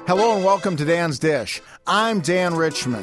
Hello and welcome to Dan's Dish. I'm Dan Richmond.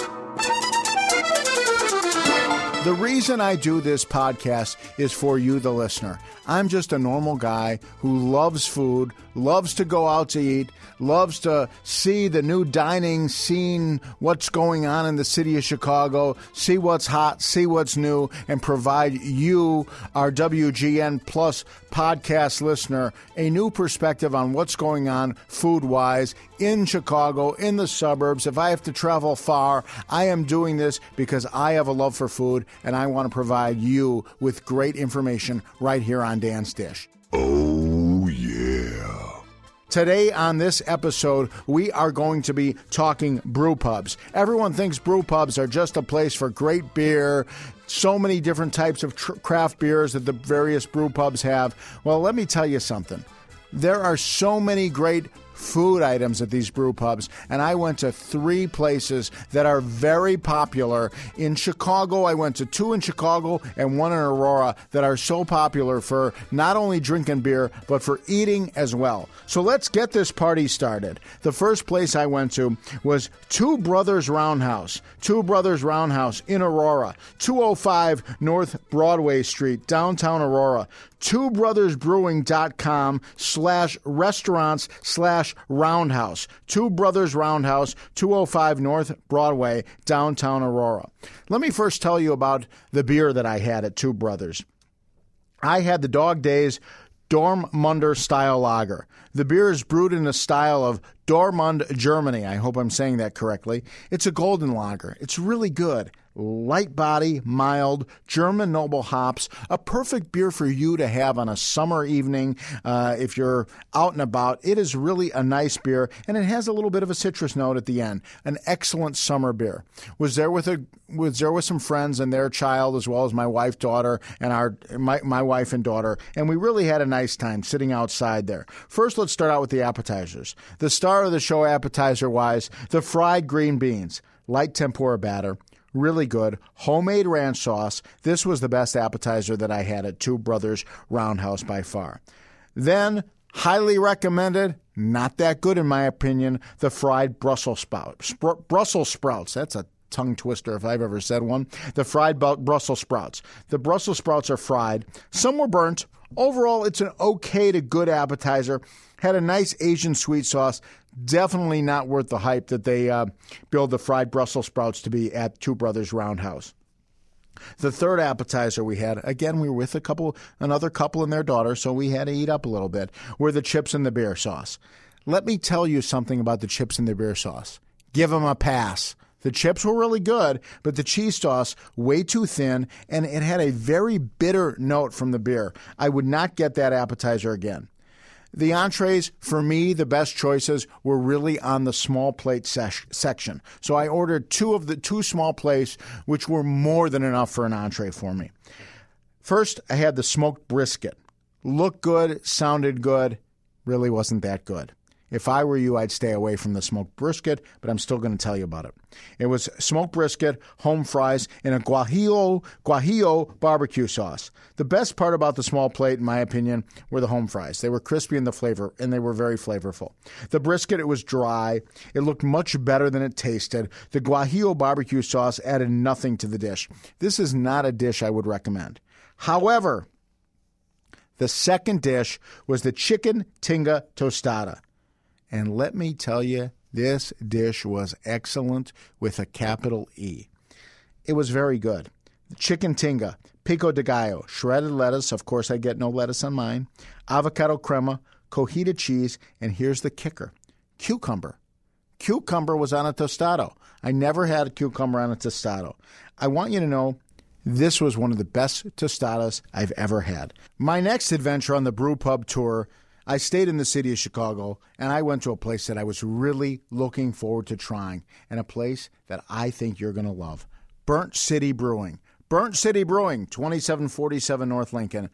The reason I do this podcast is for you, the listener. I'm just a normal guy who loves food, loves to go out to eat, loves to see the new dining scene, what's going on in the city of Chicago, see what's hot, see what's new, and provide you, our WGN Plus podcast listener, a new perspective on what's going on food-wise in Chicago, in the suburbs. If I have to travel far, I am doing this because I have a love for food, and I want to provide you with great information right here on Dan's Dish. Oh, yeah. Today on this episode, we are going to be talking brew pubs. Everyone thinks brew pubs are just a place for great beer, so many different types of craft beers that the various brew pubs have. Well, let me tell you something. There are so many great food items at these brew pubs, and I went to 3 places that are very popular. In Chicago, I went to 2 in Chicago and 1 in Aurora that are so popular for not only drinking beer, but for eating as well. So let's get this party started. The first place I went to was Two Brothers Roundhouse. Two Brothers Roundhouse in Aurora, 205 North Broadway Street, downtown Aurora. TwoBrothersBrewing.com/restaurants/Roundhouse. Two Brothers Roundhouse, 205 North Broadway, downtown Aurora. Let me first tell you about the beer that I had at Two Brothers. I had the Dog Days Dortmunder style lager. The beer is brewed in the style of Dortmund, Germany. I hope I'm saying that correctly. It's a golden lager. It's really good. Light body, mild, German noble hops, a perfect beer for you to have on a summer evening if you're out and about. It is really a nice beer, and it has a little bit of a citrus note at the end. An excellent summer beer. Was there with some friends and their child, as well as my wife, daughter, and my wife and daughter, and we really had a nice time sitting outside there. First, let's start out with the appetizers. The star of the show, appetizer-wise, the fried green beans, light tempura batter. Really good. Homemade ranch sauce. This was the best appetizer that I had at Two Brothers Roundhouse by far. Then, highly recommended, not that good in my opinion, the fried Brussels sprouts. Brussels sprouts. That's a tongue twister if I've ever said one. The fried Brussels sprouts. The Brussels sprouts are fried. Some were burnt. Overall, it's an okay to good appetizer. Had a nice Asian sweet sauce. Definitely not worth the hype that they build the fried Brussels sprouts to be at Two Brothers Roundhouse. The third appetizer we had, again, we were with another couple and their daughter, so we had to eat up a little bit, were the chips and the beer sauce. Let me tell you something about the chips and the beer sauce. Give them a pass. The chips were really good, but the cheese sauce, way too thin, and it had a very bitter note from the beer. I would not get that appetizer again. The entrees, for me, the best choices were really on the small plate section. So I ordered 2 small plates, which were more than enough for an entree for me. First, I had the smoked brisket. Looked good, sounded good, really wasn't that good. If I were you, I'd stay away from the smoked brisket, but I'm still going to tell you about it. It was smoked brisket, home fries, and a guajillo barbecue sauce. The best part about the small plate, in my opinion, were the home fries. They were crispy in the flavor, and they were very flavorful. The brisket, it was dry. It looked much better than it tasted. The guajillo barbecue sauce added nothing to the dish. This is not a dish I would recommend. However, the second dish was the chicken tinga tostada. And let me tell you, this dish was excellent with a capital E. It was very good. The chicken tinga, pico de gallo, shredded lettuce, of course I get no lettuce on mine, avocado crema, cojita cheese, and here's the kicker, cucumber. Cucumber was on a tostado. I never had a cucumber on a tostado. I want you to know this was one of the best tostadas I've ever had. My next adventure on the brew pub tour, I stayed in the city of Chicago, and I went to a place that I was really looking forward to trying, and a place that I think you're going to love. Burnt City Brewing. Burnt City Brewing, 2747 North Lincoln.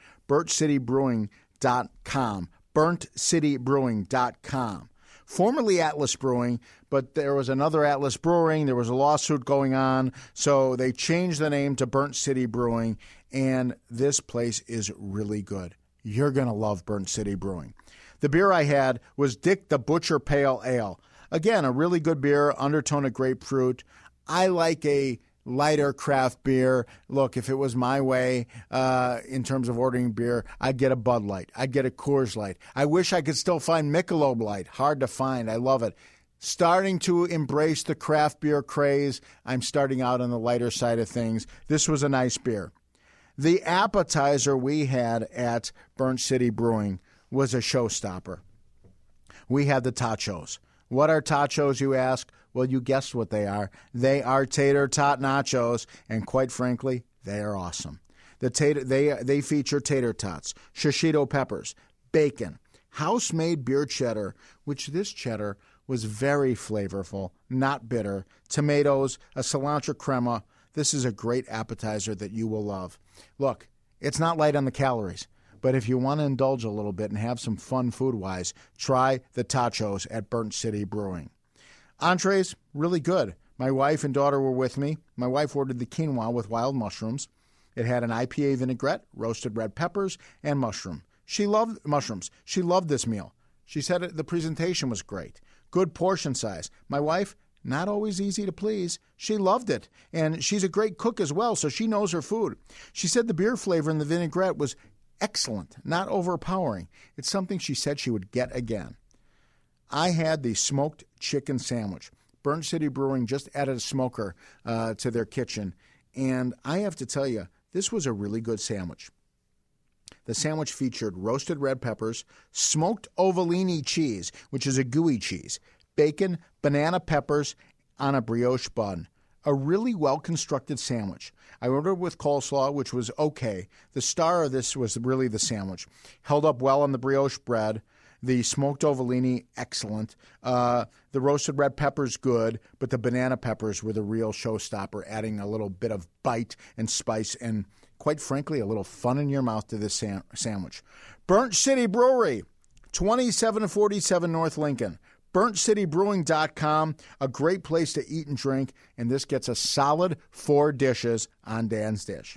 BurntCityBrewing.com. BurntCityBrewing.com. Formerly Atlas Brewing, but there was another Atlas Brewing. There was a lawsuit going on, so they changed the name to Burnt City Brewing, and this place is really good. You're going to love Burnt City Brewing. The beer I had was Dick the Butcher Pale Ale. Again, a really good beer, undertone of grapefruit. I like a lighter craft beer. Look, if it was my way in terms of ordering beer, I'd get a Bud Light. I'd get a Coors Light. I wish I could still find Michelob Light. Hard to find. I love it. Starting to embrace the craft beer craze. I'm starting out on the lighter side of things. This was a nice beer. The appetizer we had at Burnt City Brewing was a showstopper. We had the tachos. What are tachos, you ask? Well, you guessed what they are. They are tater tot nachos, and quite frankly, they are awesome. They feature tater tots, shishito peppers, bacon, house-made beer cheddar, which this cheddar was very flavorful, not bitter, tomatoes, a cilantro crema. This is a great appetizer that you will love. Look, it's not light on the calories, but if you want to indulge a little bit and have some fun food-wise, try the tachos at Burnt City Brewing. Entrees, really good. My wife and daughter were with me. My wife ordered the quinoa with wild mushrooms. It had an IPA vinaigrette, roasted red peppers, and mushroom. She loved mushrooms. She loved this meal. She said the presentation was great. Good portion size. My wife, not always easy to please. She loved it. And she's a great cook as well, so she knows her food. She said the beer flavor in the vinaigrette was excellent, not overpowering. It's something she said she would get again. I had the smoked chicken sandwich. Burnt City Brewing just added a smoker to their kitchen, and I have to tell you, this was a really good sandwich. The sandwich featured roasted red peppers, smoked ovolini cheese, which is a gooey cheese, bacon, banana peppers on a brioche bun. A really well-constructed sandwich. I ordered with coleslaw, which was okay. The star of this was really the sandwich. Held up well on the brioche bread. The smoked ovolini, excellent. The roasted red peppers, good, but the banana peppers were the real showstopper, adding a little bit of bite and spice and, quite frankly, a little fun in your mouth to this sandwich. Burnt City Brewery, 2747 North Lincoln. BurntCityBrewing.com, a great place to eat and drink, and this gets a solid 4 dishes on Dan's Dish.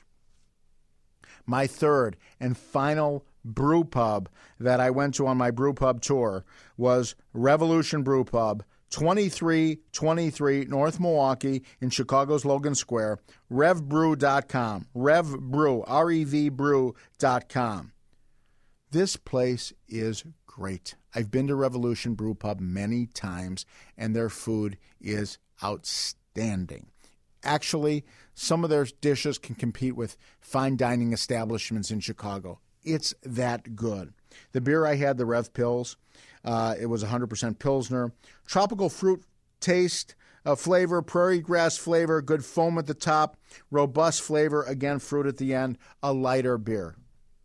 My third and final brew pub that I went to on my brew pub tour was Revolution Brew Pub, 2323 North Milwaukee in Chicago's Logan Square, RevBrew.com, RevBrew, REVBrew.com. This place is great. I've been to Revolution Brew Pub many times, and their food is outstanding. Actually, some of their dishes can compete with fine dining establishments in Chicago. It's that good. The beer I had, the Rev Pils, it was 100% Pilsner. Tropical fruit taste, flavor, prairie grass flavor, good foam at the top, robust flavor, again, fruit at the end, a lighter beer.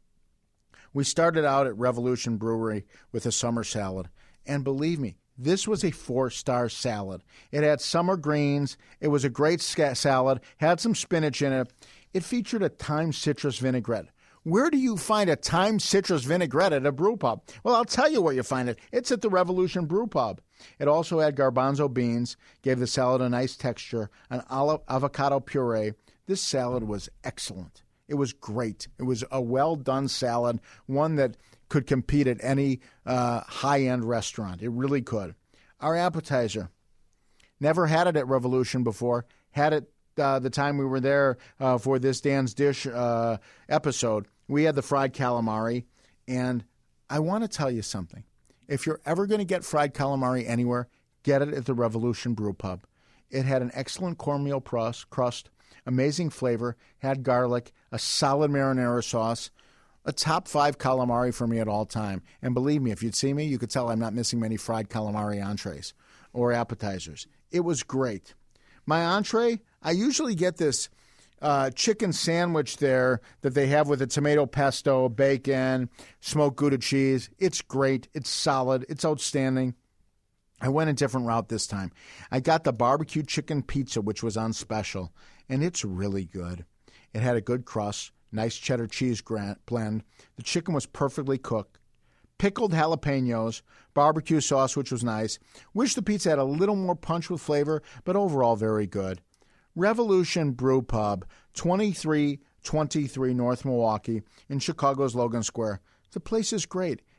We started out at Revolution Brewery with a summer salad, and believe me, this was a 4-star salad. It had summer greens. It was a great salad, had some spinach in it. It featured a thyme citrus vinaigrette. Where do you find a thyme citrus vinaigrette at a brew pub? Well, I'll tell you where you find it. It's at the Revolution Brew Pub. It also had garbanzo beans, gave the salad a nice texture, an avocado puree. This salad was excellent. It was great. It was a well-done salad, one that could compete at any high-end restaurant. It really could. Our appetizer, never had it at Revolution before, had it the time we were there for this Dan's Dish episode. We had the fried calamari, and I want to tell you something. If you're ever going to get fried calamari anywhere, get it at the Revolution Brew Pub. It had an excellent cornmeal crust, amazing flavor, had garlic, a solid marinara sauce, a top 5 calamari for me at all time. And believe me, if you'd see me, you could tell I'm not missing many fried calamari entrees or appetizers. It was great. My entree, I usually get this chicken sandwich there that they have with a tomato pesto, bacon, smoked Gouda cheese. It's great. It's solid. It's outstanding. I went a different route this time. I got the barbecue chicken pizza, which was on special, and it's really good. It had a good crust, nice cheddar cheese blend. The chicken was perfectly cooked. Pickled jalapenos, barbecue sauce, which was nice. Wish the pizza had a little more punch with flavor, but overall very good. Revolution Brew Pub, 2323 North Milwaukee in Chicago's Logan Square. The place is great.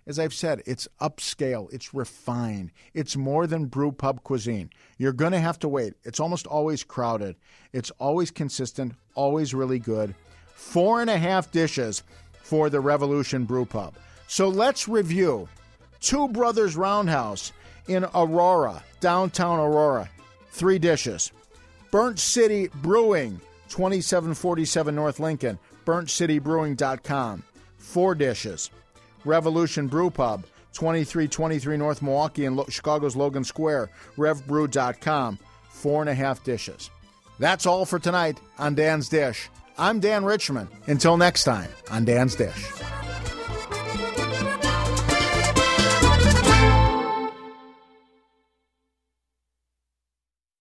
As I've said, it's upscale, it's refined, it's more than brew pub cuisine. You're going to have to wait. It's almost always crowded. It's always consistent, always really good. 4.5 dishes for the Revolution Brew Pub. So let's review. Two Brothers Roundhouse in Aurora, downtown Aurora, 3 dishes. Burnt City Brewing, 2747 North Lincoln, burntcitybrewing.com, 4 dishes. Revolution Brew Pub, 2323 North Milwaukee in Chicago's Logan Square, revbrew.com, 4.5 dishes. That's all for tonight on Dan's Dish. I'm Dan Richmond. Until next time on Dan's Dish.